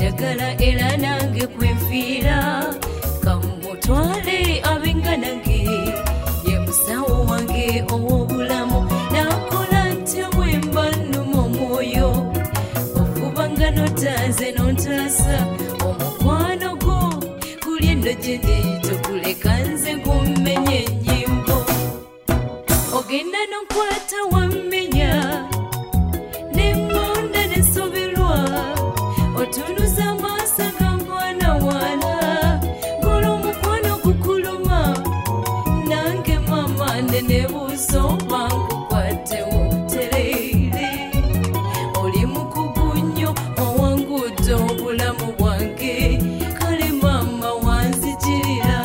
njagala era nange kwenfiira kamutwale abenganange ye musawo wange ow'obulamu nakola ntya bwemba nnuma omwoyo okubanga notaze nontaasa omukwano gwo guli eno gyene tokuleka nze kummenye ennyimbo ogenda nonkwata wammenya nengonda nesoberwa otunuza amaaso ga mwana wana ngola omukwano gukuluma nange mama nenebuusa oba nkukwatewo tereere oli mukugu nnyo owangudde obulamu bwange kale mama wanzijirira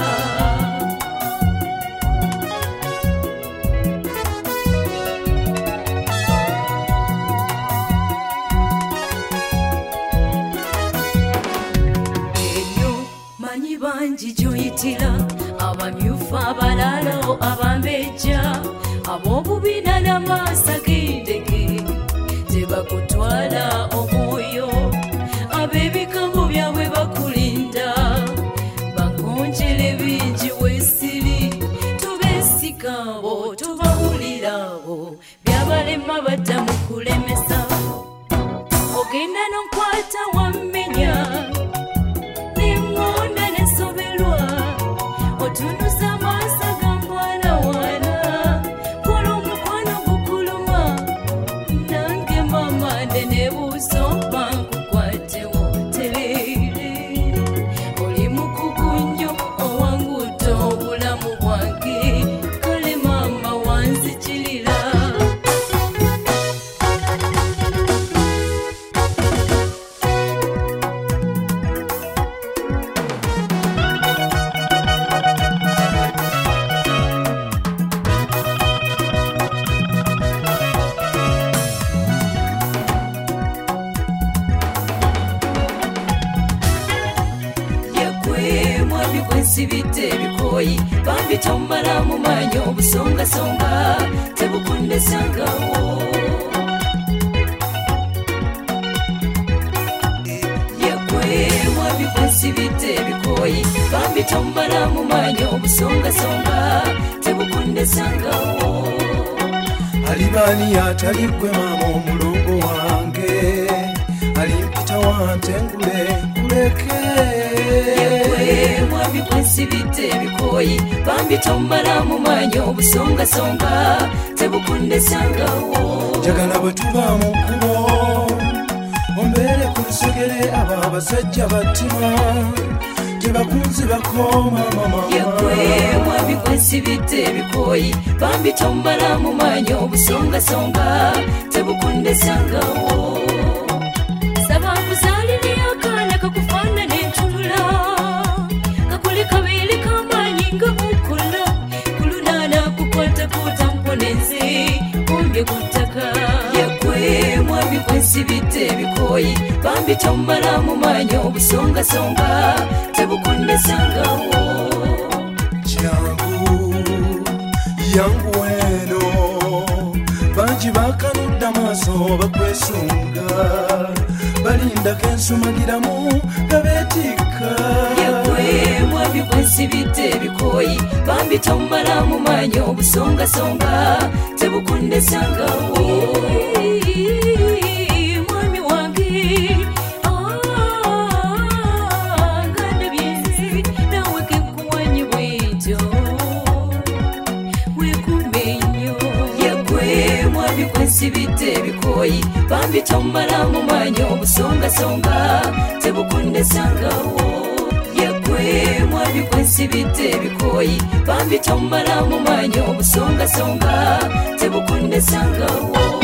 manyi bangi gyoyitira abamyufu abalalo abambejja ab'obubiina n'amaaso ag'endege tebakutwala omwoyo ab'ebigambo byabwe bakulinda bakonjere bingi weesiri tubeesiga abo tubawulira abo byabalema badda mu kulemesa ogenda nonkwata wammenya otunuza amaaso ga mwana wana kola omukwano gukuluma nange mama nenebuusa oba nkukwatewo tereere oli mukugu nnyo owangudde obulamu bwange kale mama wanzijirira nsibidde ebikooyi bambi tomala mu maanyi obusongasonga tebukundesangawo yekwemwabi kwensibidde ebikooyi bambi tomala mu maanyi obusongasonga tebukundesangawo alibani atali gwe maama omulongo wange alimpita wantengule kuleke mwami kwensibidde ebikooyi bambi tomala mu maanyi obusongasonga tebukundesangawo njagala bwe tuba mu kkubo ombeere ku lusegere abo abasajja battima gye bakunzi bakooma mama mwami kwensibidde ebikooyi bambi tomala mu maanyi obusongasonga tebukundesangawo saba nkuzaalire akaana kakufaanana entulula kakule kabeere kamaanyi nga bukula kulunaana kukwata kutamponenze kumbye ku ttaka mwami kwensibidde ebikooyi bambi tomala mu maanyi obusongasonga tebukundesangawo yangu eno bangi bakanudde amaaso bakwesunga balindako ensumagiramu nga beetikka mwami kwensibidde ebikooyi bambi tomala mu maanyi obusongasonga tebukundesangawo mwami wange ngandabyenzi nawe kenkuwanyi bwentyo wekumenyo mwami kwensibidde ebikooyi bambi tomala mu maanyi obusongasonga tebukundesangawo mwami kwensibidde ebikooyi bambi tomala mu maanyi obusongasonga tebukundesangawo